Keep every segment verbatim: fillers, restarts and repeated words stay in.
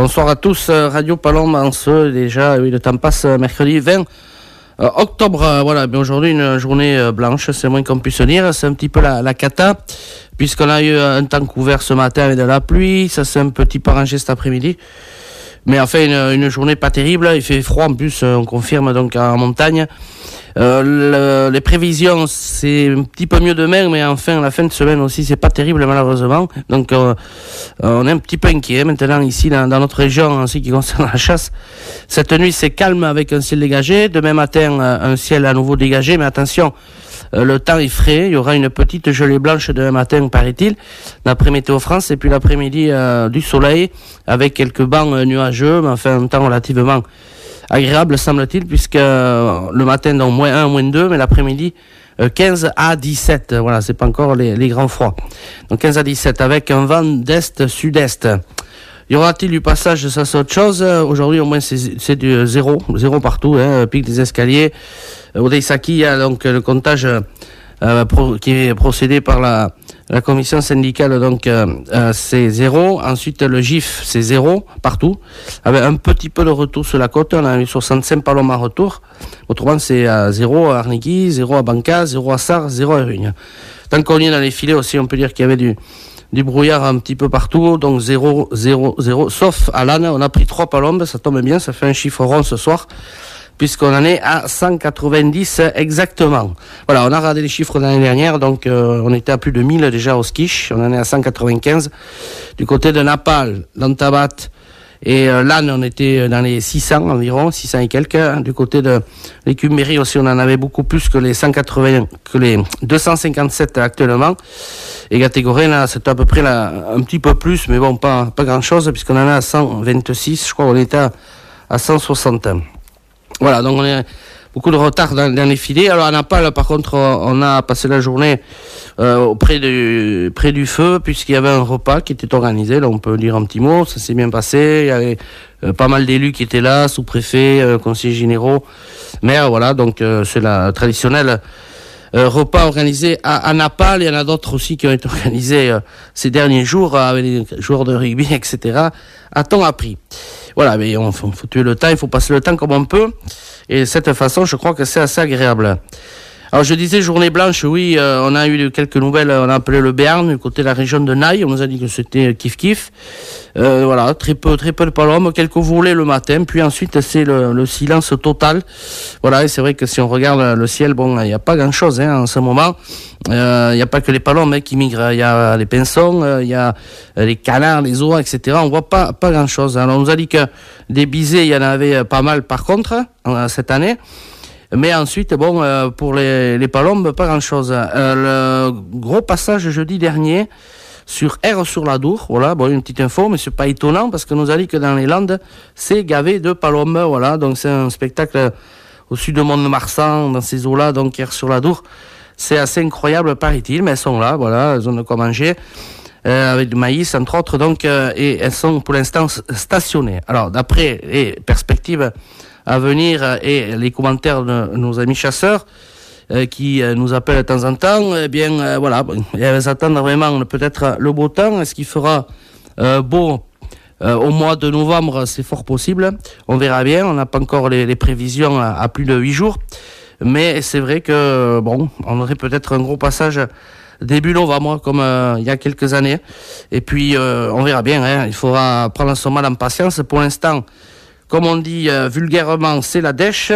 Bonsoir à tous, Radio Palombe en ce déjà, oui, le temps passe, mercredi vingt euh, octobre, euh, voilà, mais aujourd'hui une journée euh, blanche, c'est le moins qu'on puisse dire, c'est un petit peu la, la cata, puisqu'on a eu un temps couvert ce matin avec de la pluie, ça s'est un petit peu arrangé cet après-midi, mais enfin une, une journée pas terrible, il fait froid en plus, on confirme donc en montagne. Euh, le, les prévisions, c'est un petit peu mieux demain, mais enfin la fin de semaine aussi, c'est pas terrible malheureusement. Donc euh, on est un petit peu inquiet maintenant ici dans, dans notre région en ce qui concerne la chasse. Cette nuit c'est calme avec un ciel dégagé. Demain matin un ciel à nouveau dégagé, mais attention, euh, le temps est frais. Il y aura une petite gelée blanche demain matin, paraît-il, d'après Météo France, et puis l'après-midi euh, du soleil avec quelques bancs euh, nuageux, mais enfin un temps relativement agréable semble-t-il, puisque euh, le matin donc moins un, moins deux, mais l'après-midi euh, quinze à dix-sept, voilà, c'est pas encore les, les grands froids. Donc quinze à dix-sept avec un vent d'est-sud-est. Y aura-t-il du passage, ça c'est autre chose. Aujourd'hui au moins c'est, c'est du zéro, zéro partout, hein, pic des escaliers. Au Deisaki, il y a donc le comptage euh, pro, qui est procédé par la La commission syndicale, donc, euh, euh, c'est zéro. Ensuite, le G I F, c'est zéro partout. Avec un petit peu de retour sur la côte. On a eu soixante-cinq palombes en retour. Autrement, c'est euh, zéro à Arniki, zéro à Banca, zéro à Sarre, zéro à Rugne. Tant qu'on y est dans les filets aussi, on peut dire qu'il y avait du, du brouillard un petit peu partout. Donc, zéro, zéro, zéro. Sauf à l'âne, on a pris trois palombes. Ça tombe bien, ça fait un chiffre rond ce soir, puisqu'on en est à cent quatre-vingt-dix exactement. Voilà, on a regardé les chiffres de l'année dernière, donc euh, on était à plus de mille déjà au skiche, on en est à cent quatre-vingt-quinze. Du côté de Napal, l'Antabat et euh, l'âne, on était dans les six cents environ, six cents et quelques. Du côté de l'Écuméry aussi, on en avait beaucoup plus que les cent quatre-vingts, que les deux cent cinquante-sept actuellement. Et Gatégoré, là, c'est à peu près là, un petit peu plus, mais bon, pas, pas grand-chose, puisqu'on en est à cent vingt-six, je crois qu'on était à, à cent soixante. Voilà, donc on a beaucoup de retard dans, dans les filets. Alors à Napal, par contre, on a passé la journée euh, auprès du, près du feu, puisqu'il y avait un repas qui était organisé. Là, on peut dire un petit mot, ça s'est bien passé. Il y avait euh, pas mal d'élus qui étaient là, sous-préfets, euh, conseillers généraux, maires, voilà. Donc euh, c'est la traditionnelle euh, repas organisé à, à Napal. Il y en a d'autres aussi qui ont été organisés euh, ces derniers jours euh, avec les joueurs de rugby, et cetera. À temps appris. Voilà, mais il faut, faut tuer le temps, il faut passer le temps comme on peut. Et de cette façon, je crois que c'est assez agréable. Alors, je disais journée blanche, oui, euh, on a eu quelques nouvelles, on a appelé le Béarn, du côté de la région de Naï, on nous a dit que c'était kiff-kiff. Euh, voilà, très peu, très peu de palombes, quelques volets le matin, puis ensuite c'est le, le silence total. Voilà, et c'est vrai que si on regarde le ciel, bon, il n'y a pas grand-chose hein, en ce moment. Il euh, n'y a pas que les palombes hein, qui migrent, il y a les pinsons, il euh, y a les canards, les oies, et cetera. On voit pas, pas grand-chose. Alors, on nous a dit que des bisées, il y en avait pas mal par contre, hein, cette année. Mais ensuite, bon, euh, pour les, les palombes, pas grand-chose. Euh, le gros passage jeudi dernier sur R sur la Dour, voilà, bon, une petite info, mais c'est pas étonnant parce que nous a dit que dans les Landes, c'est gavé de palombes, voilà, donc c'est un spectacle au sud de Mont-de-Marsan, dans ces eaux-là, donc R sur la Dour. C'est assez incroyable, paraît-il, mais elles sont là, voilà, elles ont de quoi manger. Euh, avec du maïs entre autres, donc euh, et elles sont pour l'instant stationnées. Alors d'après les perspectives à venir et les commentaires de nos amis chasseurs euh, qui euh, nous appellent de temps en temps, eh bien euh, voilà, elles attendent vraiment peut-être le beau temps. Est-ce qu'il fera euh, beau euh, au mois de novembre? C'est fort possible, on verra bien, on n'a pas encore les, les prévisions à, à plus de huit jours, mais c'est vrai que bon, on aurait peut-être un gros passage début novembre, comme euh, il y a quelques années. Et puis, euh, on verra bien. Hein, il faudra prendre son mal en patience. Pour l'instant, comme on dit euh, vulgairement, c'est la dèche.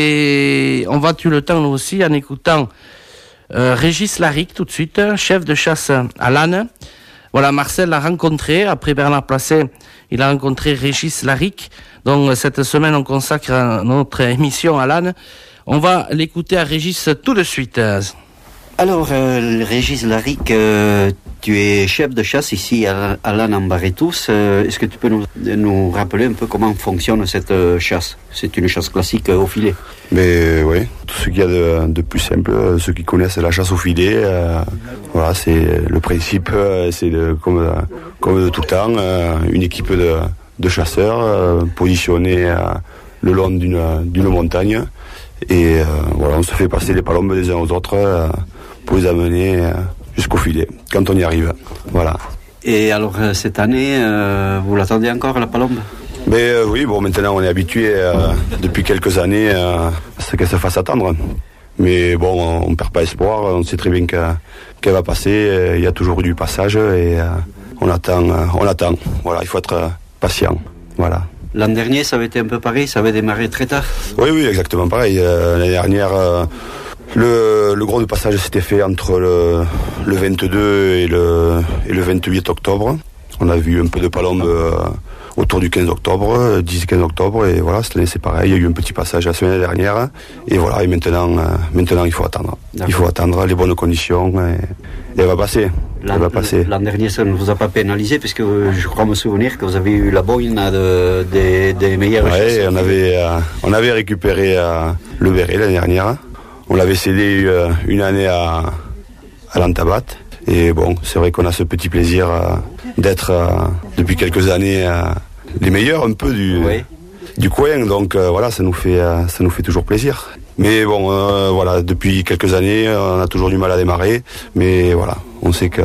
Et on va tuer le temps, nous aussi, en écoutant euh, Régis Laric, tout de suite, chef de chasse à l'âne. Voilà, Marcel l'a rencontré. Après Bernard Placet, il a rencontré Régis Laric. Donc, cette semaine, on consacre notre émission à l'âne. On va l'écouter à Régis tout de suite. Alors, euh, Régis Laric, euh, tu es chef de chasse ici à, à l'âne en Barétous. Euh, est-ce que tu peux nous, nous rappeler un peu comment fonctionne cette euh, chasse? C'est une chasse classique euh, au filet. Mais oui, tout ce qu'il y a de, de plus simple, ceux qui connaissent la chasse au filet, euh, voilà, c'est le principe, euh, c'est de, comme, comme de tout le temps, euh, une équipe de, de chasseurs euh, positionnée euh, le long d'une, d'une montagne. Et euh, voilà, on se fait passer les palombes des uns aux autres euh, pour les amener euh, jusqu'au filet, quand on y arrive. Voilà. Et alors, euh, cette année, euh, vous l'attendez encore, la palombe? Mais euh, oui, bon, maintenant on est habitué euh, depuis quelques années euh, à ce qu'elle se fasse attendre. Mais bon, on ne perd pas espoir, on sait très bien qu'elle, qu'elle va passer. Il y a toujours eu du passage et euh, on attend, euh, on attend. Voilà, il faut être euh, patient. Voilà. L'an dernier, ça avait été un peu pareil, ça avait démarré très tard. Oui, oui, exactement pareil. Euh, l'année dernière, euh, le, le gros du passage s'était fait entre le, le vingt-deux et le, et le vingt-huit octobre. On a vu un peu de palombe euh, autour du quinze octobre, dix quinze octobre, et voilà, cette année c'est pareil, il y a eu un petit passage la semaine dernière, et voilà, et maintenant, euh, maintenant il faut attendre. D'accord. Il faut attendre les bonnes conditions, et, et elle va passer. L'an, elle va passer. L'an dernier, ça ne vous a pas pénalisé, puisque je crois me souvenir que vous avez eu la boine de, de, des meilleurs. Oui, on avait, euh, on avait récupéré euh, le béret l'année dernière, on l'avait cédé euh, une année à, à l'Antabat. Et bon, c'est vrai qu'on a ce petit plaisir euh, d'être euh, depuis quelques années euh, les meilleurs un peu du, oui. du coin. Donc euh, voilà, ça nous fait euh, ça nous fait toujours plaisir. Mais bon, euh, voilà, depuis quelques années, on a toujours du mal à démarrer. Mais voilà, on sait que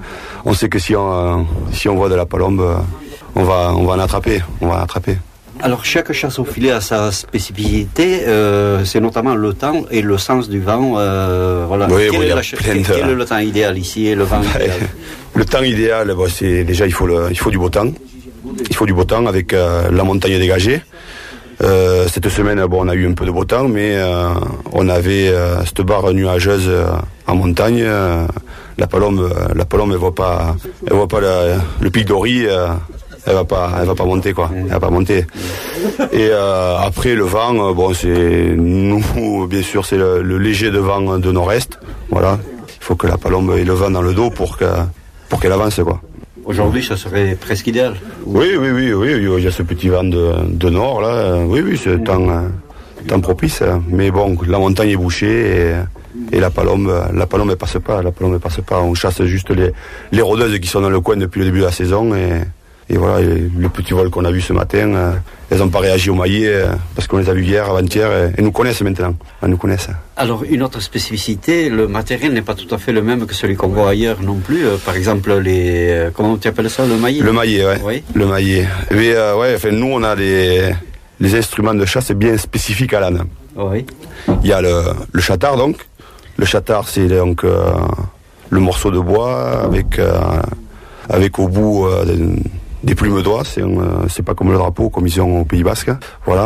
on sait que si on euh, si on voit de la palombe, euh, on va on va en attraper, on va en attraper. Alors chaque chasse au filet a sa spécificité, euh, c'est notamment le temps et le sens du vent. Euh, voilà. Oui, quel, bon, est la, de... quel, quel est le temps idéal ici et le vent idéal? Le temps idéal, bon, c'est déjà il faut le, il faut du beau temps. Il faut du beau temps avec euh, la montagne dégagée. Euh, cette semaine, bon, on a eu un peu de beau temps, mais euh, on avait euh, cette barre nuageuse euh, en montagne. Euh, la palombe, la palombe, elle voit pas, elle voit pas le, le pic d'Ori. Euh, elle va pas, elle va pas monter quoi. Elle va pas monter. Et euh, après le vent, bon, c'est nous, bien sûr, c'est le, le léger de vent de nord-est. Voilà. Il faut que la palombe ait le vent dans le dos pour que, pour qu'elle avance quoi. Aujourd'hui, ça serait presque idéal. Oui, oui, oui, oui. Il y a ce petit vent de, de nord là. Oui, oui, c'est temps, temps propice. Mais bon, la montagne est bouchée et, et la palombe, la palombe elle passe pas. La palombe elle passe pas. On chasse juste les, les rôdeuses qui sont dans le coin depuis le début de la saison et Et voilà, et le petit vol qu'on a vu ce matin, euh, elles n'ont pas réagi au maillet euh, parce qu'on les a vus hier, avant-hier, et elles nous connaissent maintenant. Elles nous connaissent. Alors, une autre spécificité, le matériel n'est pas tout à fait le même que celui qu'on voit ailleurs non plus. Euh, par exemple, les. Euh, comment tu appelles ça, le maillet? Le maillet, ouais. Oui. Le maillet. Mais euh, ouais, enfin, nous, on a les, les instruments de chasse bien spécifiques à l'âne. Oui. Il y a le, le chatard, donc. Le chatard, c'est donc euh, le morceau de bois avec, euh, avec au bout. Euh, des plumes d'oie, c'est, euh, c'est pas comme le drapeau, comme ils ont au Pays Basque, voilà.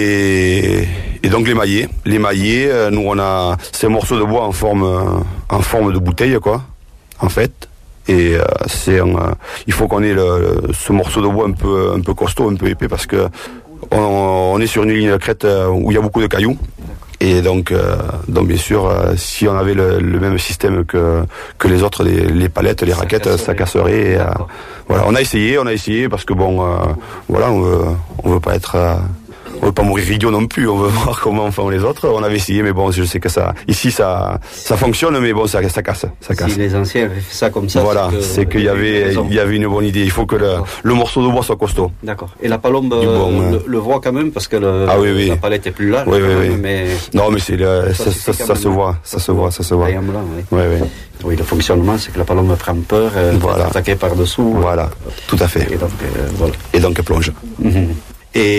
Et, et donc les maillets, les maillets, euh, nous on a ces morceaux de bois en forme, euh, en forme de bouteille, quoi, en fait. Et euh, c'est, euh, il faut qu'on ait le, le, ce morceau de bois un peu, un peu costaud, un peu épais, parce que on, on est sur une ligne de crête où il y a beaucoup de cailloux. Et donc, euh, donc bien sûr, euh, si on avait le, le même système que que les autres, les, les palettes, les ça raquettes, casserait. ça casserait. Et, euh, voilà, on a essayé, on a essayé parce que bon, euh, voilà, on veut, on veut pas être, euh, on veut pas mourir idiot non plus. On veut voir comment font les autres. On avait essayé, mais bon, je sais que ça, ici, ça, ça fonctionne, mais bon, ça, ça casse, ça casse. Si les anciens avaient fait ça comme ça, voilà, c'est, que, c'est qu'il y avait, il y avait une bonne idée. Il faut que le, le morceau de bois soit costaud. D'accord. Et la palombe bon, euh, le, le voit quand même parce que le, ah, oui, oui. la palette est plus large. Oui, oui, même, oui. Mais non, mais c'est le, ça, ça, ça, ça se voit, ça se voit, ça se voit. Blanc, oui. Oui, oui. Oui, le fonctionnement, c'est que la palombe prend peur, euh, voilà. attaquée par dessous. Voilà, tout à fait. Et donc, euh, voilà. Et donc elle plonge. Mm-hmm. Et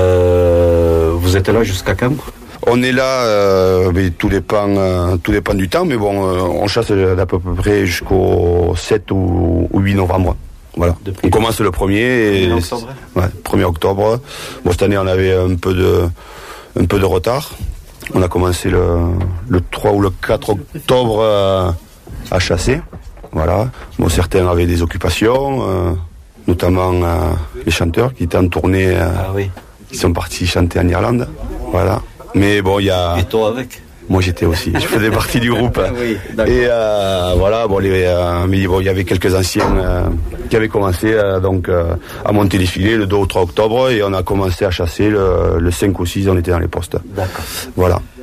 euh, vous êtes là jusqu'à quand? On est là, euh, mais tout dépend, euh, tout dépend du temps, mais bon, euh, on chasse d'à peu près jusqu'au sept ou, ou huit novembre. Voilà. Depuis on commence le premier. premier octobre. Ouais, premier octobre. Bon, cette année, on avait un peu de, un peu de retard. On a commencé le, le trois ou le quatre octobre euh, à chasser. Voilà. Bon, certains avaient des occupations, euh, notamment euh, les chanteurs qui étaient en tournée. Euh, ah oui. Qui sont partis chanter en Irlande. Voilà. Mais bon, il y a. Et toi avec? Moi, j'étais aussi. Je faisais partie du groupe. Oui, et euh, voilà, bon, les, euh, mais bon, il y avait quelques anciens euh, qui avaient commencé euh, donc euh, à monter les filets le deux ou trois octobre et on a commencé à chasser le, le cinq ou six. On était dans les postes. D'accord. Voilà.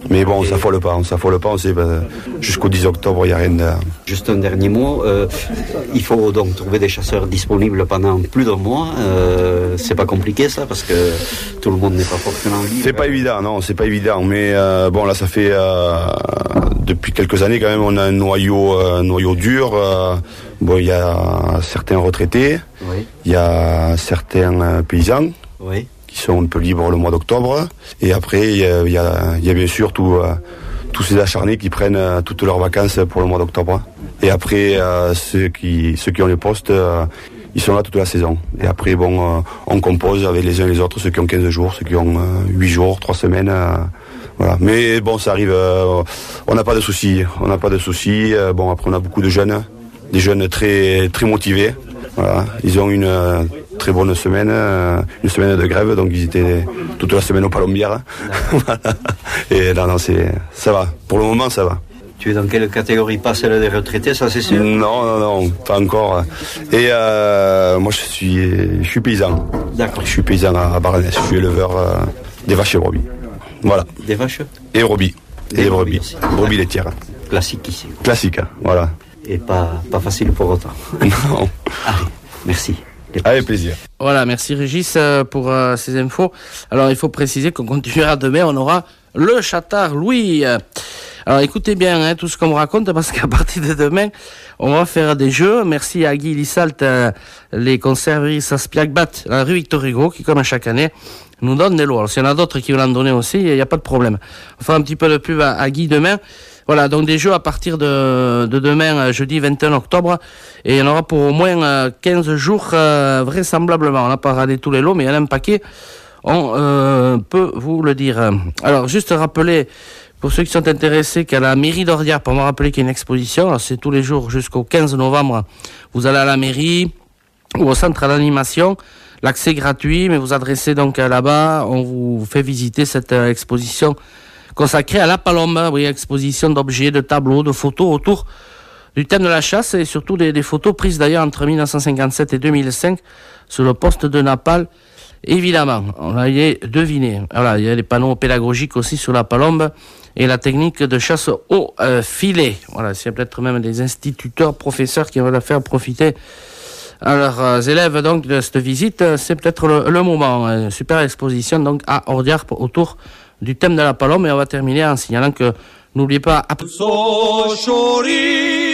Mais bon, on s'affole pas, on s'affole pas, on sait, ben, jusqu'au dix octobre, il n'y a rien de... Juste un dernier mot, euh, il faut donc trouver des chasseurs disponibles pendant plus d'un mois. Euh, c'est pas compliqué ça, parce que tout le monde n'est pas forcément libre. C'est pas évident, non, c'est pas évident, mais euh, bon, là, ça fait, euh, depuis quelques années quand même, on a un noyau, un noyau dur. Euh, bon, il y a certains retraités, oui. Il y a certains euh, paysans. Oui. Qui sont un peu libres le mois d'octobre. Et après, il y a, il y a, il y a bien sûr tout, euh, tous ces acharnés qui prennent euh, toutes leurs vacances pour le mois d'octobre. Et après, euh, ceux, qui, ceux qui ont les postes, euh, ils sont là toute la saison. Et après, bon, euh, on compose avec les uns et les autres, ceux qui ont quinze jours, ceux qui ont euh, huit jours, trois semaines. Euh, voilà. Mais bon, ça arrive, euh, on n'a pas de soucis. On n'a pas de soucis. Euh, bon, après, on a beaucoup de jeunes, des jeunes très, très motivés. Voilà. Ils ont une euh, très bonne semaine, euh, une semaine de grève, donc ils étaient toute la semaine au Palombière. Voilà. Et non, non, c'est, ça va. Pour le moment, ça va. Tu es dans quelle catégorie? Pas celle des retraités, ça c'est sûr? Non, non, non, pas encore. Et euh, moi, je suis, je suis paysan. D'accord. Je suis paysan à, à Barnès. Je suis éleveur euh, des vaches et brebis. Voilà. Des vaches? Et brebis. Et, et des brebis. Aussi. Brebis laitières. Classique ici. Classique, voilà. Et pas, pas facile pour autant. Non. Allez, merci. Avec plaisir. Voilà, merci Régis euh, pour euh, ces infos. Alors il faut préciser qu'on continuera demain, on aura le Chattard Louis. Alors écoutez bien hein, tout ce qu'on me raconte, parce qu'à partir de demain, on va faire des jeux. Merci à Guy Lissalt, euh, les conserveries Saspiagbat, la rue Victor Hugo, qui comme chaque année nous donne des lots. Alors s'il y en a d'autres qui veulent en donner aussi, il n'y a pas de problème. On fera un petit peu de pub à, à Guy demain. Voilà, donc des jeux à partir de, de demain, jeudi vingt et un octobre, et il y en aura pour au moins euh, quinze jours, euh, vraisemblablement. On n'a pas regardé tous les lots, mais il y en a un paquet, on euh, peut vous le dire. Alors, juste rappeler, pour ceux qui sont intéressés, qu'à la mairie d'Ordiart, pour me rappeler qu'il y a une exposition, alors c'est tous les jours jusqu'au quinze novembre, vous allez à la mairie ou au centre d'animation, l'accès est gratuit, mais vous adressez donc là-bas, on vous fait visiter cette euh, exposition consacré à la palombe, oui, exposition d'objets, de tableaux, de photos autour du thème de la chasse, et surtout des, des photos prises d'ailleurs entre mille neuf cent cinquante-sept et deux mille cinq sur le poste de Napal, évidemment. On l'a deviné. Voilà, il y a des panneaux pédagogiques aussi sur la palombe et la technique de chasse au euh, filet. Voilà, s'il y a peut-être même des instituteurs, professeurs qui veulent la faire profiter à leurs euh, élèves donc de cette visite, c'est peut-être le, le moment. Une super exposition donc à Ordiart autour du thème de la palombe, et on va terminer en signalant que n'oubliez pas...